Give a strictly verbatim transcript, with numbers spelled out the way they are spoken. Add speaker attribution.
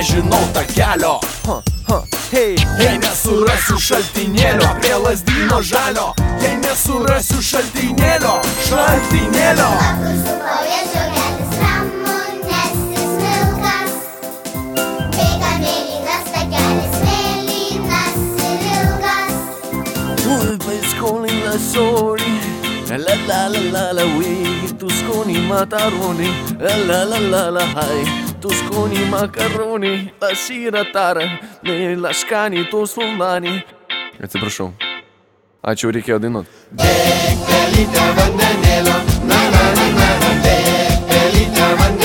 Speaker 1: nežinau takelio.
Speaker 2: Ha, ha, hey,
Speaker 1: Jei nesurasiu šaltinėlio prie lazdyno žalio, jei nesurasiu šaltinėlio, šaltinėlio.
Speaker 3: Apkursu kraujas žiogelis ramunesnis vilkas, bėga mėlynas takelis, mėlynas ir ilgas.
Speaker 2: Ui, pesconi la soli, la la la la la ui, tusconi mataroni, la la la la la hai, tusconi makaroni, la sira tara, la skani tos fulani. Atsiprašau. Ačiū, reikėjo dainuot.
Speaker 1: Bėk pelytė vandenėlio, na na na na, bėk pelytė vandenėlio.